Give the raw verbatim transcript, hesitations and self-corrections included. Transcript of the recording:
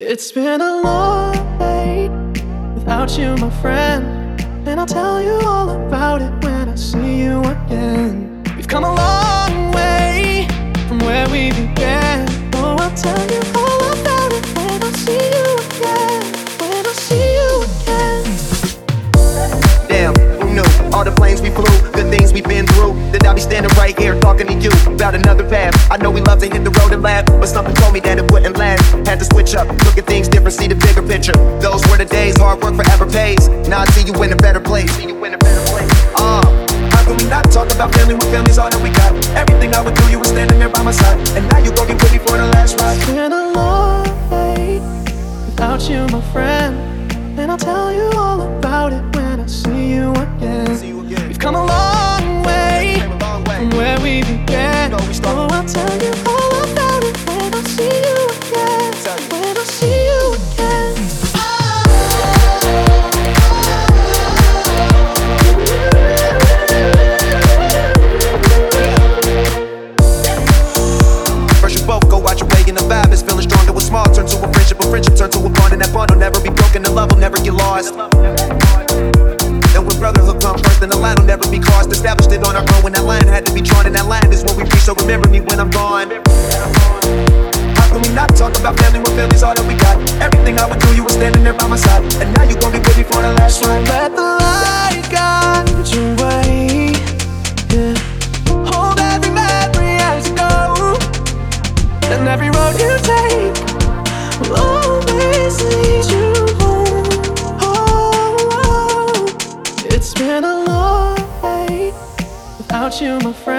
It's been a long day without you, my friend, and I'll tell you all about it when I see you again. We've come a long way from where we began. Oh, I'll tell you all about it when I see you again. When I see you again. Damn, who knew? All the planes we flew, good things we've been through. That I'll be standing right here talking to you about another path. I know we love to hit the road and laugh, but something told me that it wouldn't last. Had to switch up, look at things different, see the bigger picture. Those were the days, hard work forever pays. Now I see you in a better place. See you in a better place. Uh, how can we not talk about family when family's all that we got? Everything I would do, you were standing there by my side, and now you gon' get with me for the last ride. It's been a long day without you, my friend, and I'll tell you all about it when I see you again. See you again. We've come a long way Came a long way. from where we began. You know we Oh, started. I'll tell you all about it when I see you again. Tell you. When I see you again. First you both go out your way and the vibe is feeling strong. It was small, turn to a friendship, a friendship turn to a bond, and that bond will never be broken, the love will never get lost. And when brotherhood comes first, then the line will never be crossed. Established it on our own when that line had to be drawn, and that line is what we reach, so remember me when I'm gone. How can we not talk about family when family's all that we got? Everything I would do, you were standing there by my side, and now you gon' be with me for the last So ride. let the light guide your way. Yeah. Hold every memory as you go, and every road you take will always lead you home. Oh, oh. It's been a long day without you, my friend.